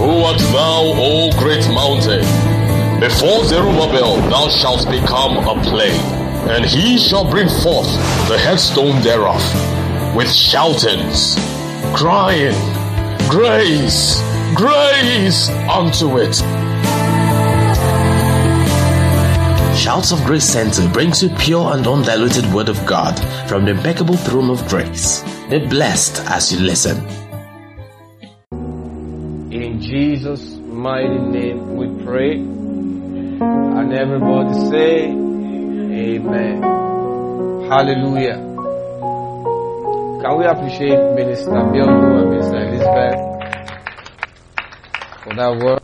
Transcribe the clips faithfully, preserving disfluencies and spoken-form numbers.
Who art thou, O great mountain? Before Zerubbabel thou shalt become a plain, and he shall bring forth the headstone thereof, with shoutings, crying, Grace, grace unto it. Shouts of Grace Center brings you pure and undiluted word of God from the impeccable throne of grace. Be blessed as you listen. In Jesus' mighty name we pray. And everybody say, Amen. Hallelujah. Can we appreciate Minister Bielgo and Minister Elizabeth for that word?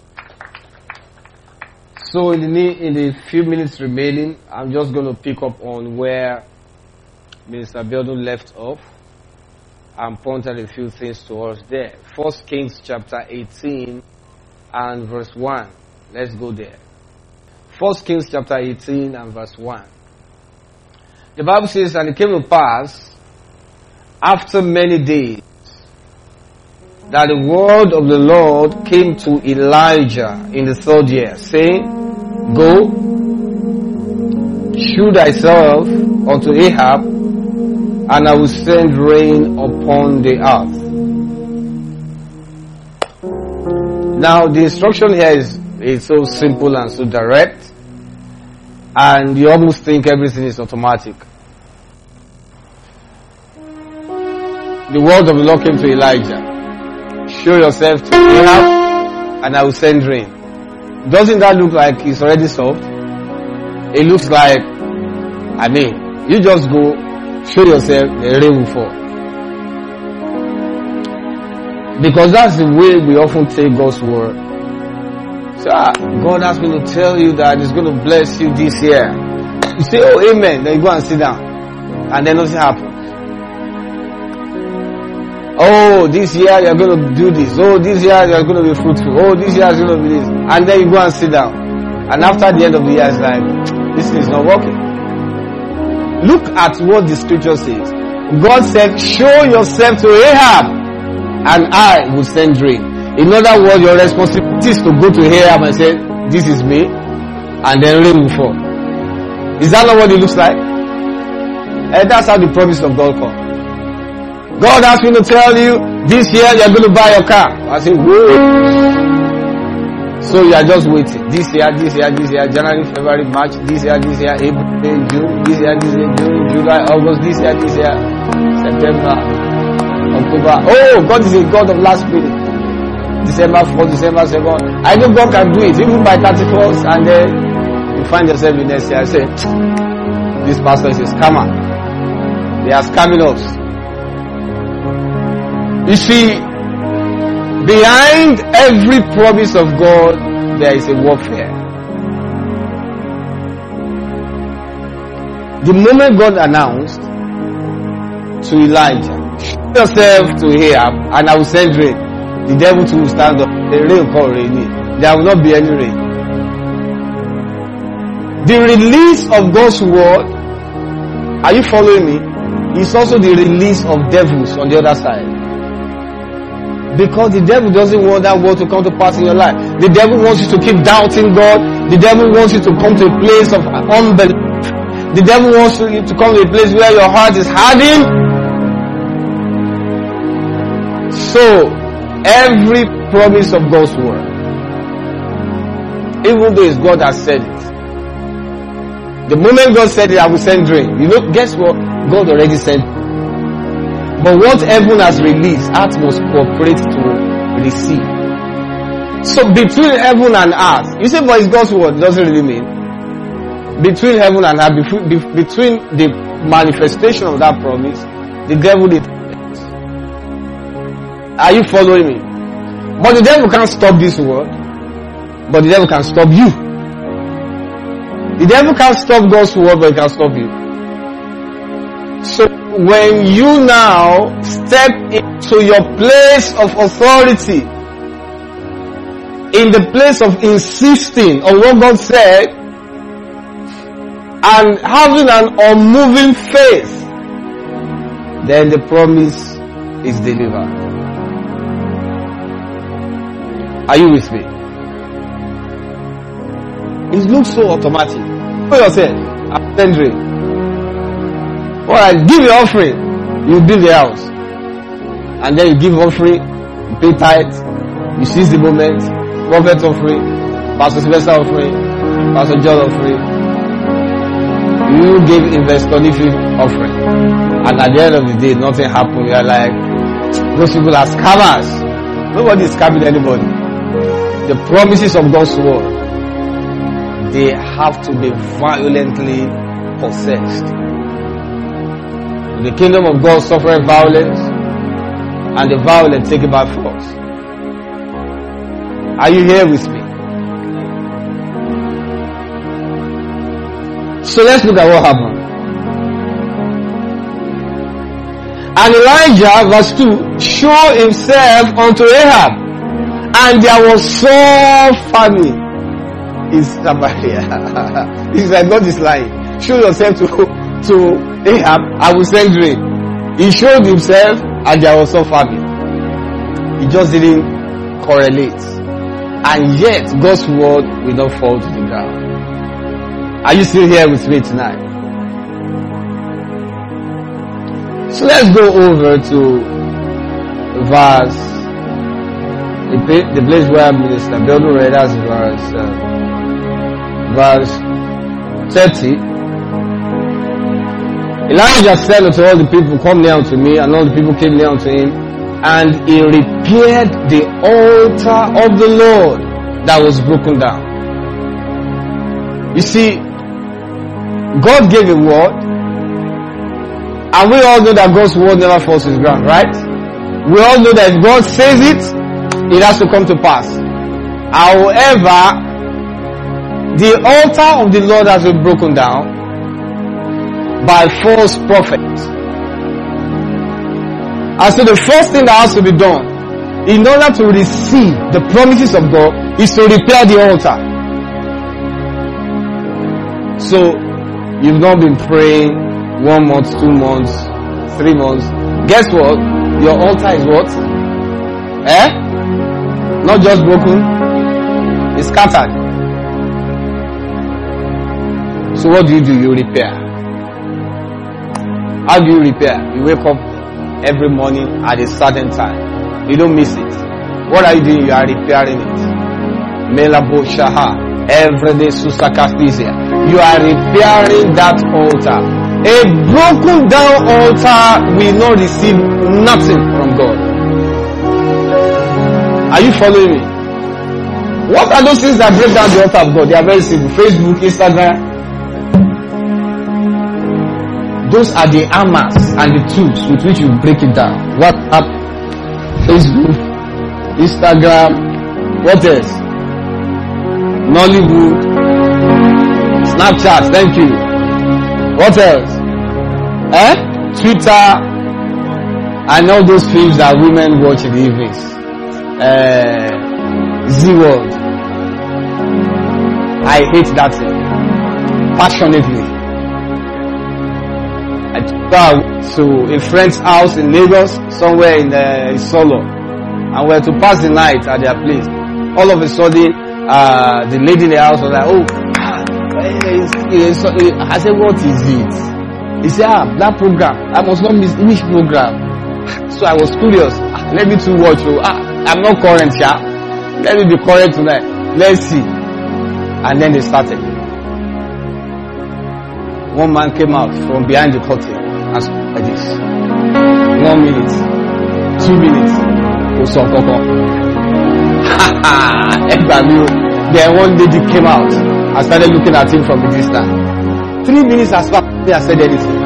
So in the, in the few minutes remaining, I'm just going to pick up on where Minister Bielgo left off and point out a few things to us there. First Kings chapter eighteen and verse one. Let's go there. First Kings chapter eighteen and verse one. The Bible says, and it came to pass after many days that the word of the Lord came to Elijah in the third year, saying, Go, shew thyself unto Ahab, and I will send rain upon the earth. Now the instruction here is, is so simple and so direct, and you almost think everything is automatic. The word of the Lord came to Elijah. Show yourself to Ahab, and I will send rain. Doesn't that look like it's already solved? It looks like, I mean, you just go, show yourself, the rain will fall. Because that's the way we often take God's word. So, ah, God has me to tell you that He's going to bless you this year. You say, oh, amen. Then you go and sit down. And then nothing happens. Oh, this year you're going to do this. Oh, this year you're going to be fruitful. Oh, this year is going to be this. And then you go and sit down. And after the end of the year, it's like, this is not working. Look at what the scripture says. God said, show yourself to Ahab, and I will send rain. In other words, your responsibility is to go to Ahab and say, this is me, and then rain will fall. Is that not what it looks like? And that's how the promise of God comes. God asked me to tell you, this year you're going to buy your car. I say, whoa. So you are just waiting. This year, this year, this year, January, February, March, this year, this year, April, May, June, this year, this year, June, July, August, this year, this year, September, October. Oh, God is a God of last minute. December fourth, December second. I know God can do it, even by thirty-first, and then you find yourself in next year. I say, this pastor is a scammer. They are scamming us. You see, behind every promise of God, there is a warfare. The moment God announced to Elijah, show yourself to Ahab, and I will send rain, the devil too will stand up. The rain will call rain. There will not be any rain. The release of God's word, are you following me? Is also the release of devils on the other side. Because the devil doesn't want that word to come to pass in your life. The devil wants you to keep doubting God. The devil wants you to come to a place of unbelief. The devil wants you to come to a place where your heart is hardened. So, every promise of God's word, even though it's God that said it, the moment God said it, I will send rain. You know, guess what? God already sent it. But what heaven has released, earth must cooperate to receive. So between heaven and earth, you say, but it's God's word, it doesn't really mean. Between heaven and earth, between the manifestation of that promise, the devil did. Are you following me? But the devil can't stop this word. But the devil can stop you. The devil can't stop God's word, but it can stop you. So when you now step into your place of authority, in the place of insisting on what God said, and having an unmoving faith, then the promise is delivered. Are you with me? It looks so automatic. Put yourself, I'm sending. Alright, give your offering. You build the house. And then you give offering, you pay tithe, you seize the moment, prophet offering, Pastor Sylvester offering, Pastor John offering. You give investor offering. And at the end of the day, nothing happened. You are like, those people are scammers. Nobody is scamming anybody. The promises of God's word, they have to be violently possessed. The kingdom of God suffereth violence, and the violent take it by force. Are you here with me? So let's look at what happened. And Elijah, verse two, showed himself unto Ahab, and there was sore famine in Samaria. He said, God is lying. Show yourself to, to Ahab, I will send rain. He showed himself, and there was sore famine. He just didn't correlate. And yet, God's word will not fall to the ground. Are you still here with me tonight? So let's go over to verse, the, the place where Minister Beldo read us, verse, uh, verse thirty. Elijah said unto all the people, come near unto me, and all the people came near unto him, and he repaired the altar of the Lord that was broken down. You see, God gave a word, and we all know that God's word never falls to the ground, right? We all know that if God says it, it has to come to pass. However, the altar of the Lord has been broken down by false prophets. And so the first thing that has to be done in order to receive the promises of God is to repair the altar. So you've not been praying one month, two months, three months. Guess what? Your altar is what? Eh? Not just broken, it's scattered. So what do you do? You repair. How do you repair? You wake up every morning at a certain time. You don't miss it. What are you doing? You are repairing it. Melabo Shaha. Every day Susakastisia. You are repairing that altar. A broken down altar will not receive nothing from God. Are you following me? What are those things that break down the altar of God? They are very simple. Facebook, Instagram. Those are the armors and the tools with which you break it down. WhatsApp, Facebook, Instagram, what else? Nollywood, Snapchat, thank you. What else? Eh? Twitter, and all those films that women watch in the evenings. Uh, Z-World. I hate that thing. Passionately. I took to a friend's house in Lagos, somewhere in uh, Solo, and we had to pass the night at their place. All of a sudden, uh, the lady in the house was like, oh, I said, what is it? He said, ah, that program, I must not miss which program. So I was curious. Ah, let me to watch. Ah, I'm not current here. Yeah? Let me be current tonight. Let's see. And then they started. One man came out from behind the curtain and spoke like this. One minute, two minutes, ha ha. Then one lady came out and started looking at him from a distance. Three minutes as far as I said anything.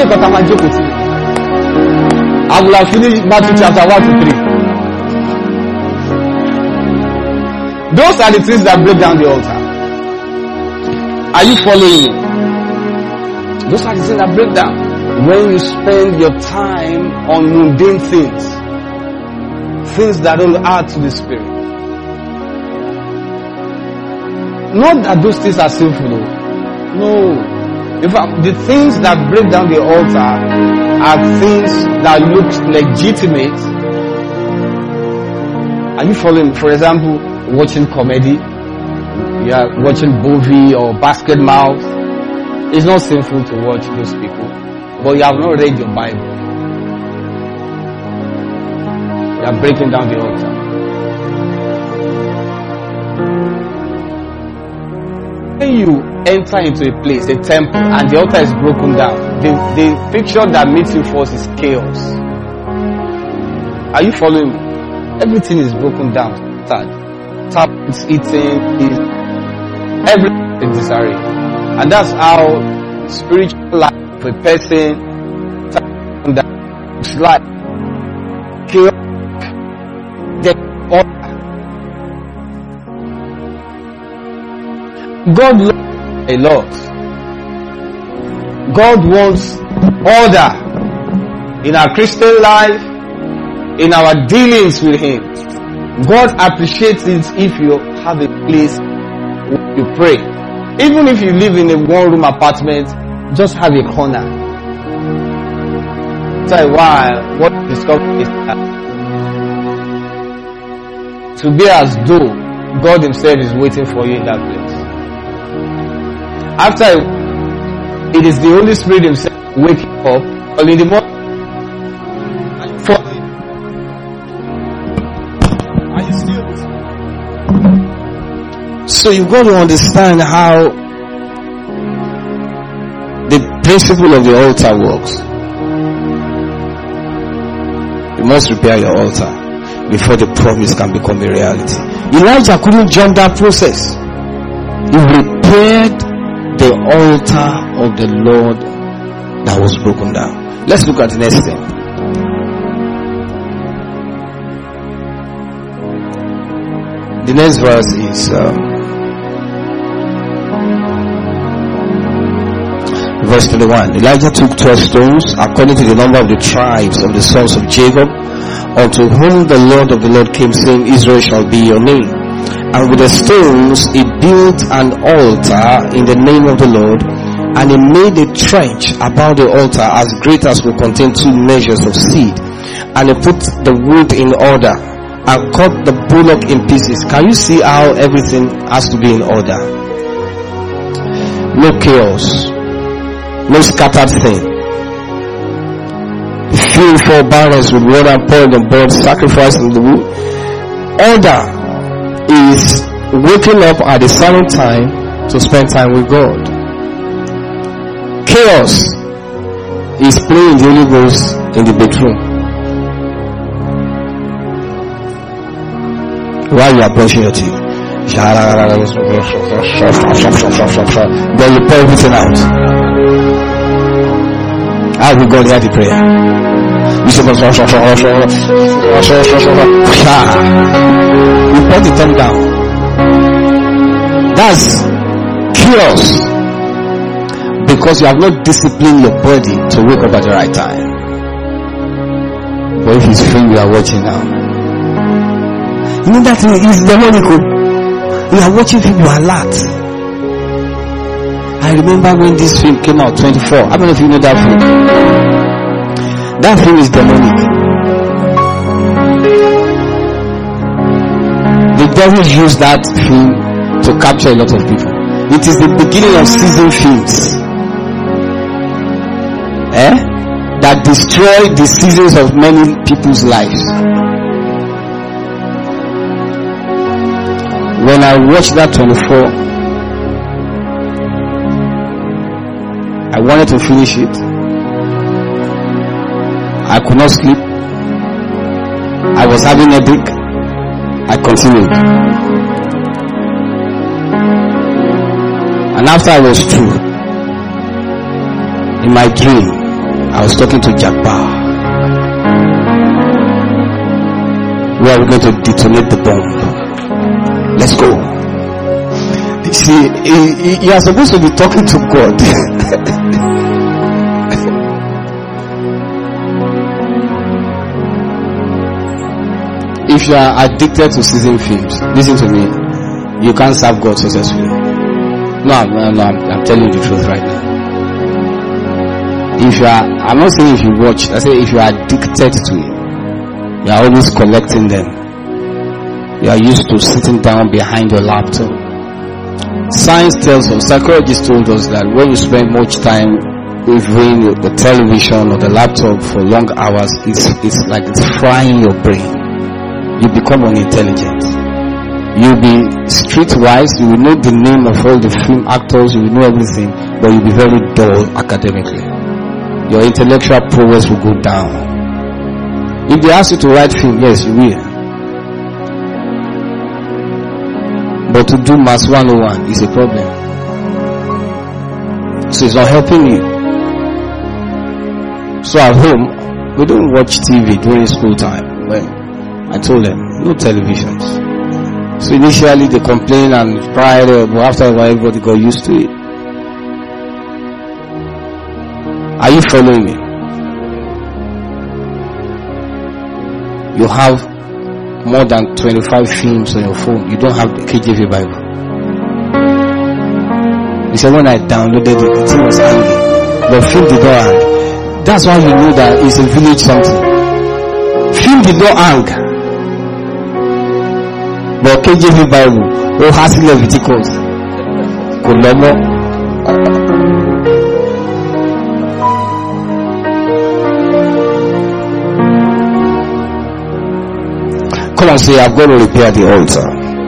I will have finished Matthew chapter one to three. Those are the things that break down the altar. Are you following me? Those are the things that break down. When you spend your time on mundane things, things that don't add to the spirit. Not that those things are sinful, though. No. In fact, the things that break down the altar are things that look legitimate. Are you following? For example, watching comedy, you are watching movie or basket mouth. It's not sinful to watch those people, but you have not read your Bible. You are breaking down the altar. When you enter into a place, a temple, and the altar is broken down, the, the picture that meets you first is chaos. Are you following me? Everything is broken down. Sad. Tap, it's eating, is everything is disarray. And that's how spiritual life of a person is like. Chaos. God loves a lot. God wants order in our Christian life, in our dealings with Him. God appreciates it if you have a place where you pray. Even if you live in a one-room apartment, just have a corner. After a while, what you discover is that to be as though God Himself is waiting for you in that place. After it is the Holy Spirit Himself waking up, or in the morning, for are you still? So you've got to understand how the principle of the altar works. You must repair your altar before the promise can become a reality. Elijah couldn't jump that process. He repaired the altar of the Lord that was broken down. Let's look at the next thing. The next verse is um, verse twenty-one. Elijah took twelve stones according to the number of the tribes of the sons of Jacob, unto whom the Lord of the Lord came, saying, Israel shall be your name. And with the stones he built an altar in the name of the Lord, and he made a trench about the altar as great as will contain two measures of seed. And he put the wood in order and cut the bullock in pieces. Can you see how everything has to be in order? No chaos, no scattered thing. Fill four barrels with water, pour the blood, sacrifice in the wood. Order is waking up at a certain time to spend time with God. Chaos is playing the Holy Ghost in the bedroom while you are brushing your teeth. Then you pour everything out. How will God hear the prayer? You say, you put the tongue down. That's chaos, because you have not disciplined your body to wake up at the right time. But if it's free, we are watching now. You know that is demonic. We are watching people alert. I remember when this film came out, twenty-four. I don't know if you know that film. That film is demonic. The devil used that film to capture a lot of people. It is the beginning of season films, eh? that destroy the seasons of many people's lives. When I watched that twenty-four, I wanted to finish it. I could not sleep. I was having a headache. I continued. And after I was through, in my dream, I was talking to Jabbar. We are going to detonate the bomb. Let's go. You see, you are supposed to be talking to God. If you are addicted to season films, listen to me, you can't serve God successfully. No, I'm, no, I'm, I'm telling you the truth right now. If you are, I'm not saying if you watch, I say if you are addicted to it, you are always collecting them. You are used to sitting down behind your laptop. Science tells us, psychologists told us that when you spend much time viewing the television or the laptop for long hours, it's, it's like it's frying your brain. You become unintelligent. You'll be streetwise, you will know the name of all the film actors, you will know everything, but you'll be very dull academically. Your intellectual prowess will go down. If they ask you to write film, yes, you will. But to do Maths one oh one is a problem. So it's not helping you. So at home, we don't watch T V during school time. Well, I told them, no televisions. So initially they complained and cried, but after a while everybody got used to it. Are you following me? You have more than twenty-five films on your phone. You don't have the K J V Bible. He said when I downloaded it, the thing was hanging. But film did not hang. That's why you know that it's a village something. Film did not hang. But K J V Bible, oh, has Leviticus. Kolomo. Come and say, I've got to repair the altar.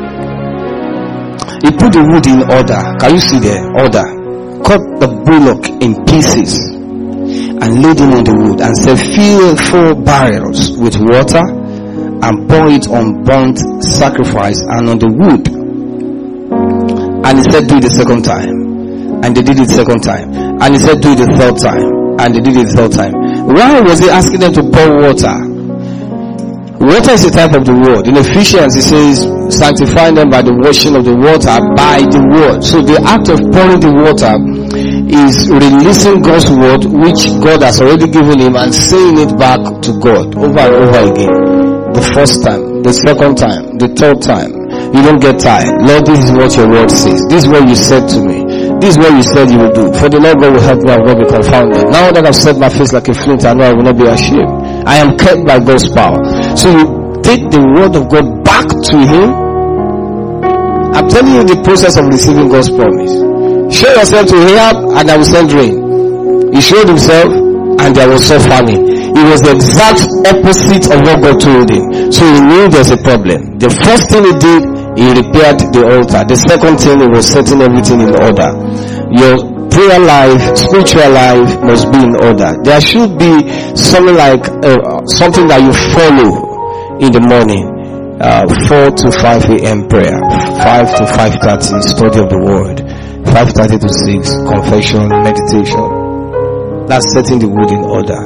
He put the wood in order. Can you see there? Order. Cut the bullock in pieces and laid him on the wood and said, fill four barrels with water and pour it on burnt sacrifice and on the wood. And he said, do it the second time. And they did it the second time. And he said, do it the third time. And they did it the third time. Why was he asking them to pour water? Water is a type of the word. In Ephesians it says, sanctifying them by the washing of the water by the word. So the act of pouring the water is releasing God's word, which God has already given him, and saying it back to God over and over again. The first time, the second time, the third time. You don't get tired. Lord, this is what your word says. This is what you said to me. This is what you said you will do. For the Lord God will help me, I will not be confounded. Now that I've set my face like a flint, I know I will not be ashamed. I am kept by God's power. So you take the word of God back to him. I'm telling you the process of receiving God's promise. Show yourself to Ahab and I will send rain. He showed himself and there was so famine. It was the exact opposite of what God told him. So he knew there's a problem. The first thing he did, he repaired the altar. The second thing, he was setting everything in order. Your prayer life, spiritual life must be in order. There should be something like uh, something that you follow in the morning. Uh, four to five a.m. prayer, five to five thirty study of the word, five thirty to six confession, meditation. That's setting the word in order.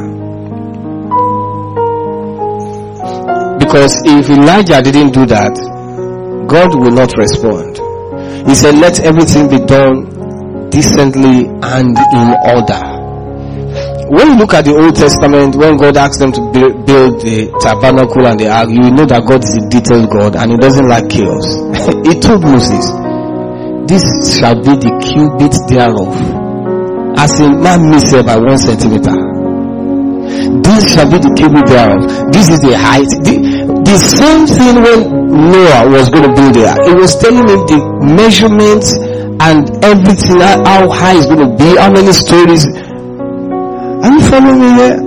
Because if Elijah didn't do that, God will not respond. He said, let everything be done decently and in order. When you look at the Old Testament, when God asked them to build the tabernacle and the ark, you will know that God is a detailed God and he doesn't like chaos. He told Moses, this shall be the cubit thereof, as in man measure by one centimeter. This shall be the cubit thereof. This is the height. The, the same thing when Noah was going to build the ark. It was telling him the measurements and everything, how high it's going to be, how many stories. Are you following me here?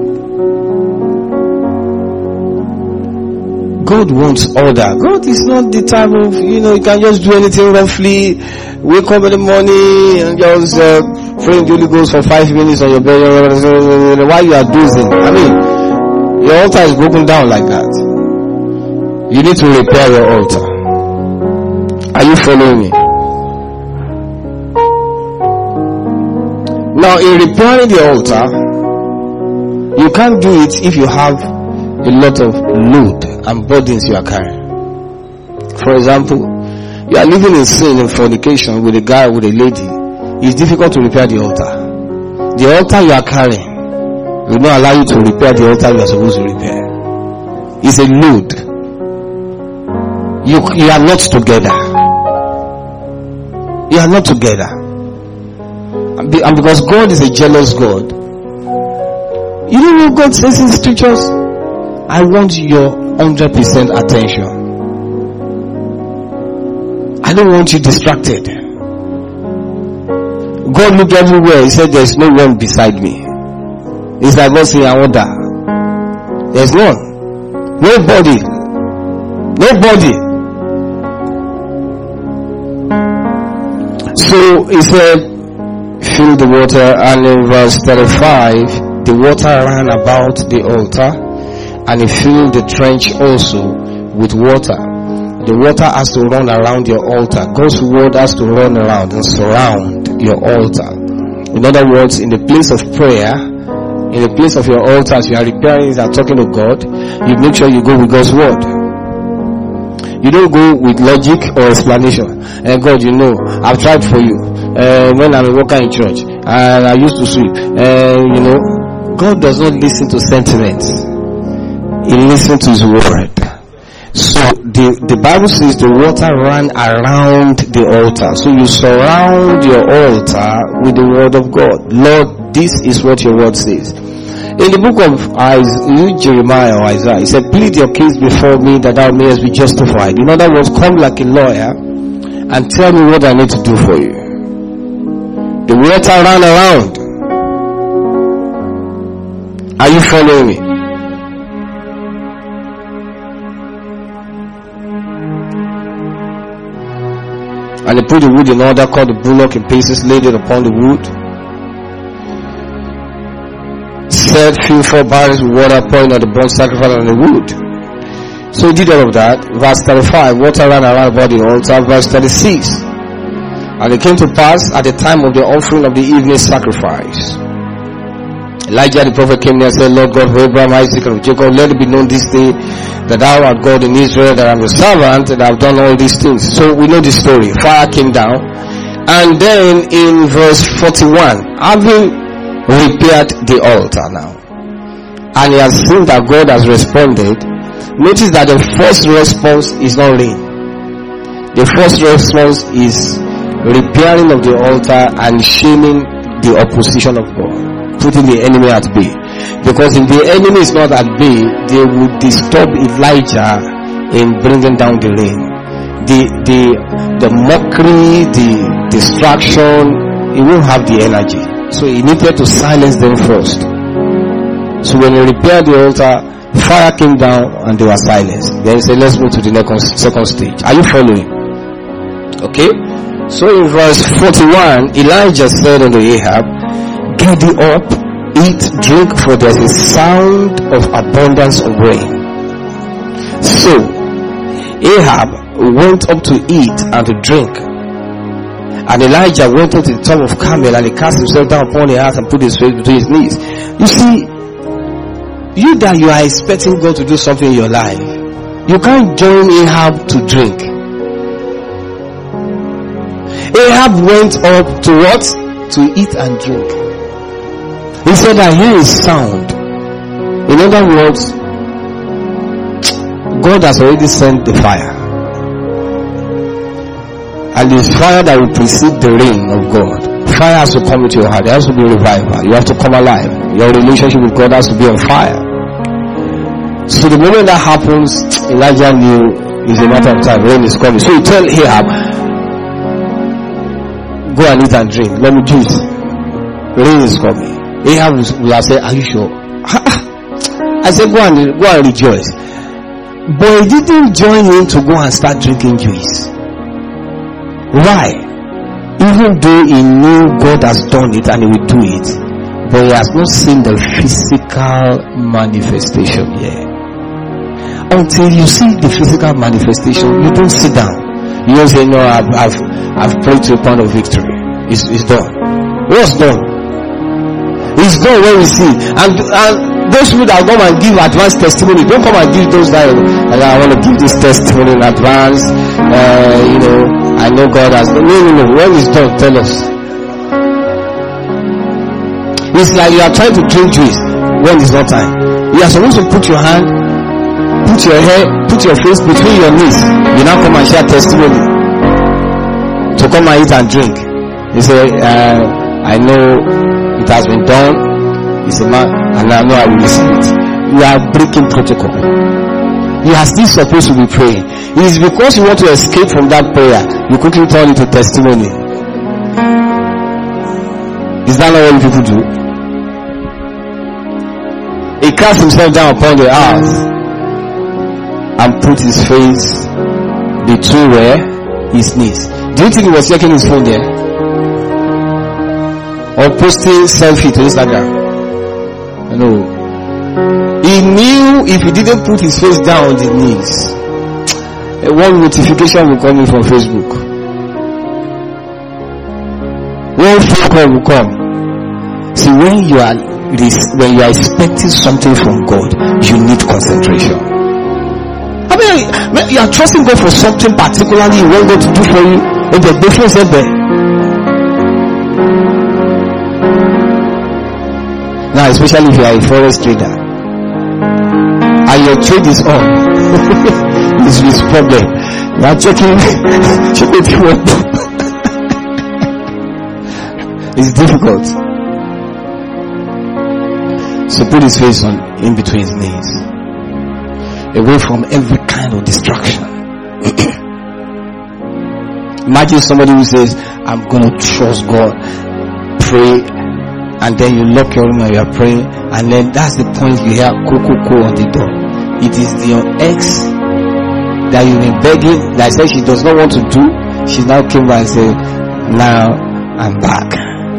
God wants order. God is not the type of, you know, you can just do anything roughly. Wake up in the morning and just uh, pray in the Holy Ghost for five minutes on your bed while you are dozing. I mean, your altar is broken down like that. You need to repair your altar. Are you following me? Now, in repairing the altar, you can't do it if you have a lot of load and burdens you are carrying. For example, you are living in sin and fornication with a guy or with a lady. It's difficult to repair the altar. The altar you are carrying will not allow you to repair the altar you are supposed to repair. It's a load. You, you are not together. You are not together. And because God is a jealous God, you know what God says in scriptures? I want your one hundred percent attention. I don't want you distracted. God looked everywhere. He said, there's no one beside me. It's like God saying, I want that. There's none. Nobody. Nobody. So he said, fill the water, and in verse thirty-five, the water ran about the altar, and he filled the trench also with water. The water has to run around your altar. God's word has to run around and surround your altar. In other words, in the place of prayer, in the place of your altar, as you are repairing and talking to God, you make sure you go with God's word. You don't go with logic or explanation. And God, you know, I've tried for you. Uh, when I'm a worker in church, and I used to sweep. Uh, you know, God does not listen to sentiments. He listens to His word. So the, the Bible says the water ran around the altar. So you surround your altar with the word of God. Lord, this is what your word says. In the book of Isaiah, Jeremiah or Isaiah, he said, plead your case before me that thou mayest be justified. In other words, come like a lawyer and tell me what I need to do for you. The water ran around. Are you following me? And they put the wood in order, cut the bullock in pieces, laid it upon the wood. Said, fill four barrels with water, pouring on the burnt sacrifice on the wood. So he did all of that. Verse thirty-five, water ran around about the altar. Verse thirty-six, and it came to pass at the time of the offering of the evening sacrifice, Elijah the prophet came there and said, Lord God of Abraham, Isaac, and of Jacob, let it be known this day that thou art God in Israel, that I am your servant, and I have done all these things. So we know the story. Fire came down. And then in verse forty-one, having repaired the altar now, and he has seen that God has responded, notice that the first response is not rain. The first response is repairing of the altar and shaming the opposition of God, putting the enemy at bay. Because if the enemy is not at bay, they would disturb Elijah in bringing down the rain. The the the mockery, the distraction, he won't have the energy. So he needed to silence them first. So when he repaired the altar, fire came down and they were silenced. Then he said, let's move to the next second stage. Are you following? Okay. So in verse forty-one, Elijah said unto Ahab, get thee up, eat, drink, for there is a sound of abundance of rain. So Ahab went up to eat and to drink. And Elijah went up to the top of Carmel, and he cast himself down upon the earth and put his face between his knees. You see, you that you are expecting God to do something in your life, you can't join Ahab to drink. Ahab went up to what? To eat and drink. He said, I hear a sound. In other words, God has already sent the fire. And the fire that will precede the rain of God. Fire has to come into your heart. There has to be revival. You have to come alive. Your relationship with God has to be on fire. So the moment that happens, Elijah knew it's a matter of time. Rain is coming. So he tell Ahab, go and eat and drink. Let me juice. Rain is coming. Ahab will have said, are you sure? I said, go and, go and rejoice. But he didn't join him to go and start drinking juice. Why? Even though he knew God has done it and he will do it, but he has not seen the physical manifestation yet. Until you see the physical manifestation, you don't sit down. You don't say, no, I've, I've, I've prayed to a point of victory. It's, it's done. What's done? It's done when we see. And, and those people that come and give advanced testimony, don't come and give those that, and I want to give this testimony in advance. Uh, you know, I know God has done. No, no, no. When it's done, tell us. It's like you are trying to drink juice when it's not time. You are supposed to put your hand, put your hair, put your face between your knees. You now come and share testimony. To come and eat and drink. You say, uh, I know it has been done. He said, man, and I know I will receive it. You are breaking protocol. You are still supposed to be praying. It is because you want to escape from that prayer, you quickly turn it to testimony. Is that not what people do? He cast himself down upon the earth and put his face between where? His knees. Do you think he was checking his phone there? Or posting selfie to Instagram? No. He knew if he didn't put his face down on the knees, one notification will come in from Facebook. One phone call will come. See, when you are when you are expecting something from God, you need concentration. I mean, you are trusting God for something particularly you want God to do for you, and the difference is there. Now, especially if you are a forex trader and your trade is on, it's his problem. You are checking, checking what. It's difficult. So put his face on in between his knees, away from every kind of distraction. Imagine somebody who says, I'm going to trust God, pray, and then you lock your room and you are praying, and then that's the point you hear co-co-co on the door. It is your ex that you've been begging, that said she does not want to do. She now came by and said, now I'm back.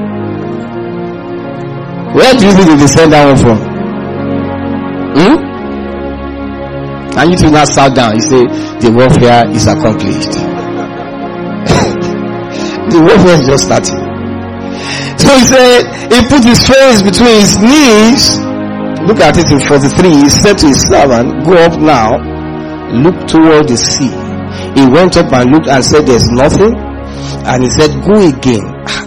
Where do you think they send that one from? Hmm? And you two now sat down. You say the warfare is accomplished. The warfare is just starting. So he said he put his face between his knees. Look at it in forty-three. He said to his servant, go up now, look toward the sea. He went up and looked and said, there's nothing. And he said, go again.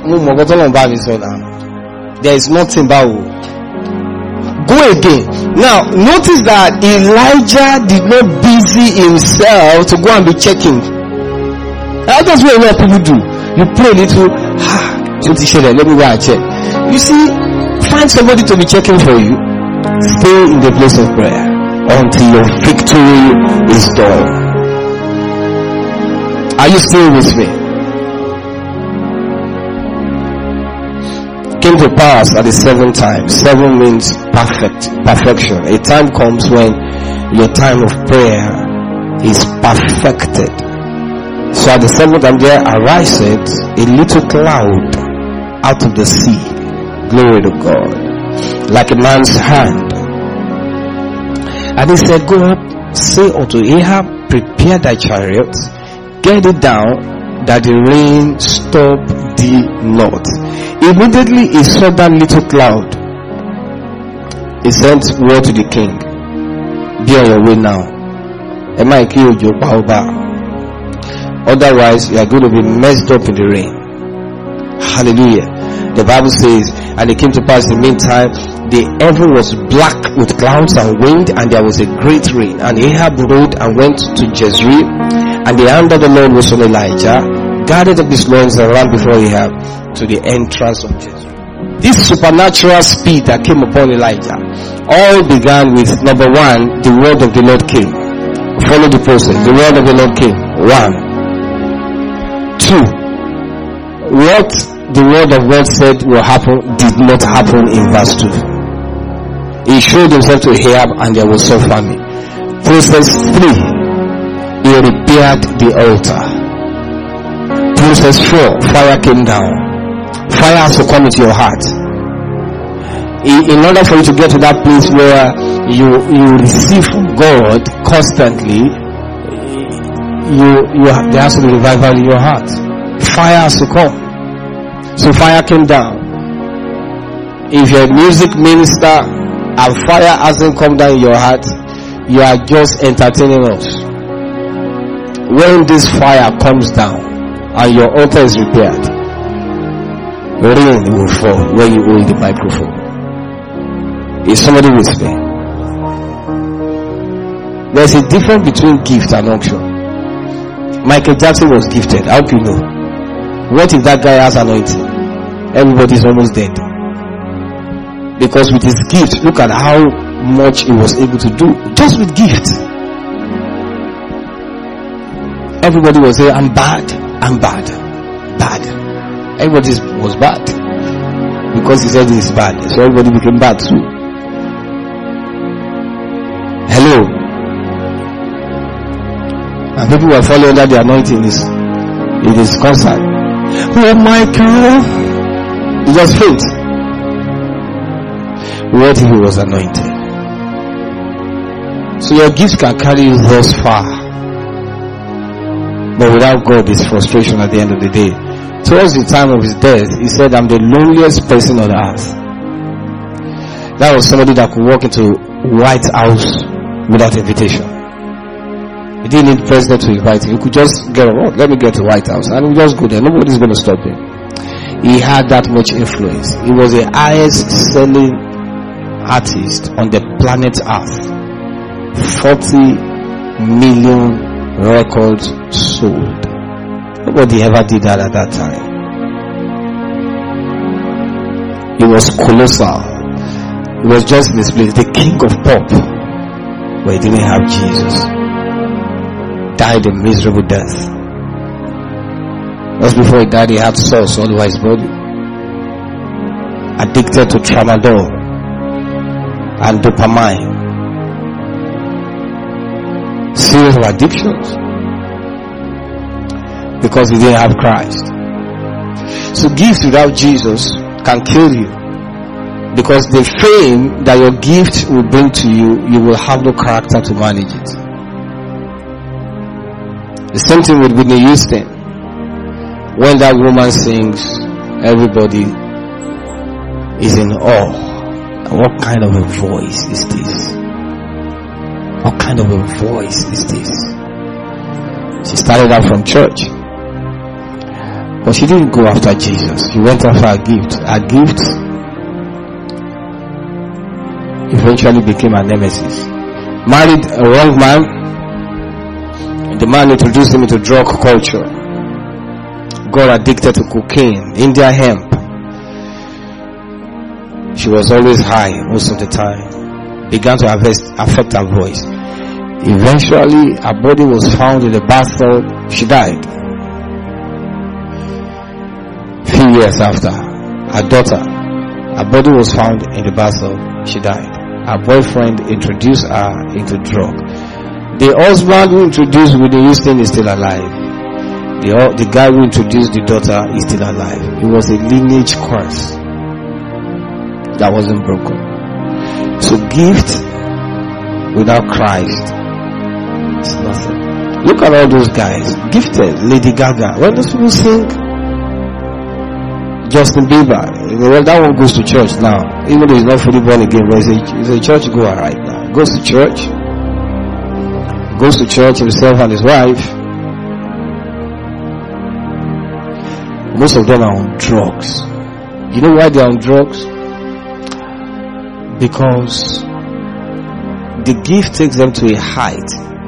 There is nothing about it. Go again. Now, notice that Elijah did not busy himself to go and be checking. That's what a lot of people do. You pray a little, ah, let me go and check. You see, find somebody to be checking for you. Stay in the place of prayer until your victory is done. Are you still with me? Came to pass at the seventh time. Seven means perfect, perfection. A time comes when your time of prayer is perfected. So at the seventh time there arises a little cloud out of the sea. Glory to God. Like a man's hand. And he said, go up, say unto Ahab, prepare thy chariot, get it down, that the rain stop thee not. Immediately he saw that little cloud. He sent word to the king, be on your way now. Otherwise you are going to be messed up in the rain. Hallelujah. The Bible says, and it came to pass in the meantime, the heaven was black with clouds and wind, and there was a great rain. And Ahab rode and went to Jezreel, and the hand of the Lord was on Elijah, gathered up his loins and ran before Ahab to the entrance of Jezreel. This supernatural speed that came upon Elijah all began with, number one, the word of the Lord came. Follow the process. The word of the Lord came. One. Two. What the word of God said will happen did not happen in verse two. He showed himself to Ahab and there was so famine. Process three. He repaired the altar. Process four. Fire came down. Fire has to come into your heart. In order for you to get to that place where you you receive from God constantly, you you have, there has to be revival in your heart. Fire has to come. So fire came down. If you're a music minister and fire hasn't come down in your heart, you are just entertaining us. When this fire comes down and your altar is repaired, rain will fall when you hold the microphone. Is somebody with me? There's a difference between gift and unction. Michael Jackson was gifted. I hope you know. What if that guy has anointing? Everybody's almost dead. Because with his gift, look at how much he was able to do just with gift. everybody was saying, I'm bad, I'm bad, bad. Everybody was bad. Because he said he's bad. So everybody became bad too. Hello. And people were falling under the anointing in his, in his concert. Oh my God. He just faint. What if he was anointed? So your gifts can carry you thus far. But without God, it's frustration at the end of the day. Towards the time of his death, he said, I'm the loneliest person on earth. That was somebody that could walk into White House without invitation. He didn't need president to invite him. He could just get, oh, let me get to White House. And we just go there. Nobody's going to stop him. He had that much influence. He was the highest selling artist on the planet Earth. forty million records sold. Nobody ever did that at that time. He was colossal. He was just in this place, the king of pop, but he didn't have Jesus. Died a miserable death. Just before he died, he had sores all over his body. Addicted to tramadol and dopamine. Serious addictions. Because he didn't have Christ. So gifts without Jesus can kill you. Because the fame that your gift will bring to you, you will have no character to manage it. The same thing with Whitney Houston. When that woman sings, everybody is in awe. What kind of a voice is this? What kind of a voice is this? She started out from church. But she didn't go after Jesus. She went after a gift. A gift eventually became a nemesis. Married a wrong man. And the man introduced him into drug culture. Got addicted to cocaine, India hemp. She was always high most of the time. Began to affect her voice. Eventually, her body was found in the bathtub. She died. Few years after, her daughter, her body was found in the bathtub. She died. Her boyfriend introduced her into drug. The husband who introduced Whitney Houston is still alive. The, the guy who introduced the daughter is still alive. It was a lineage curse that wasn't broken. So gift without Christ is nothing. Look at all those guys. Gifted. Lady Gaga. When those people sing, Justin Bieber, well, that one goes to church now. Even though he's not fully born again, but he's a, he's a church goer right now. Goes to church. Goes to church himself and his wife. Most of them are on drugs. You know why they are on drugs? Because the gift takes them to a height.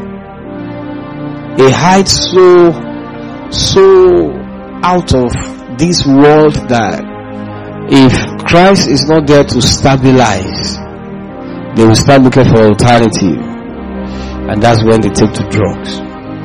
A height so, so out of this world that if Christ is not there to stabilize, they will start looking for alternative. And that's when they take to drugs.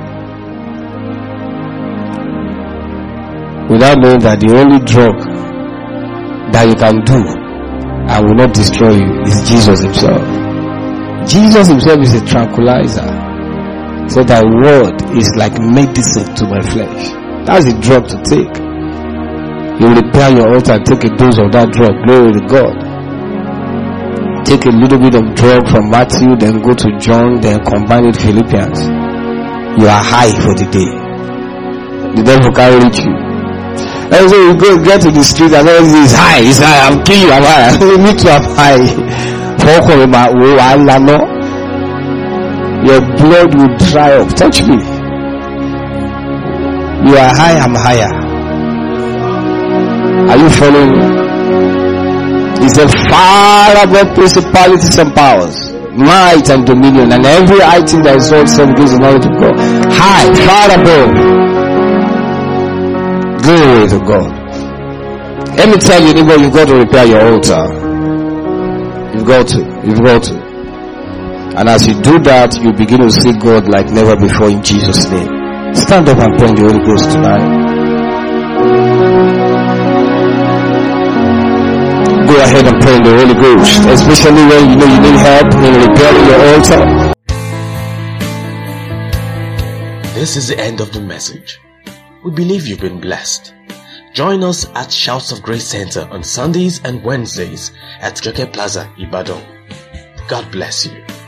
Without knowing that the only drug that you can do and will not destroy you is Jesus himself. Jesus himself is a tranquilizer. So that word is like medicine to my flesh. That's a drug to take. You repair your altar and take a dose of that drug. Glory to God. Take a little bit of drug from Matthew, then go to John, then combine it with Philippians. You are high for the day. The devil can't reach you. And so you go get to the street and everything is high. It's high. I'm killing you. I'm high. You need to have high. Your blood will dry up. Touch me. You are high. I'm higher. Are you following me? He said, far above principalities and powers, might and dominion, and every item that is so itself gives the knowledge of God. High, far above. Glory to God. Let me tell you, neighbor, you've got to repair your altar. You've got to. You've got to. And as you do that, you begin to see God like never before in Jesus' name. Stand up and pray in the Holy Ghost tonight. Go ahead and pray in the Holy Ghost, especially when you know you need help in repairing your altar. This is the end of the message. We believe you've been blessed. Join us at Shouts of Grace Center on Sundays and Wednesdays at Joke Plaza, Ibadan. God bless you.